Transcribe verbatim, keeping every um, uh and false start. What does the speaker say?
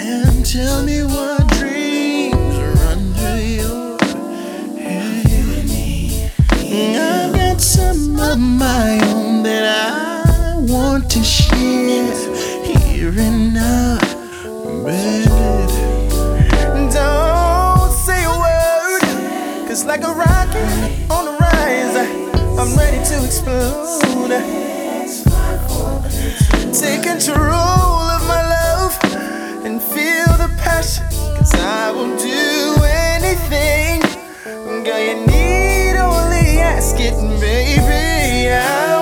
And tell me what dreams run through your head. I've got some of my own that I want to share here and now, baby. Don't say a word, 'cause like a rocket on the rise, I'm ready to explode. Take control of my love and feel the passion, 'cause I will do anything. Girl, you need only ask it, baby. I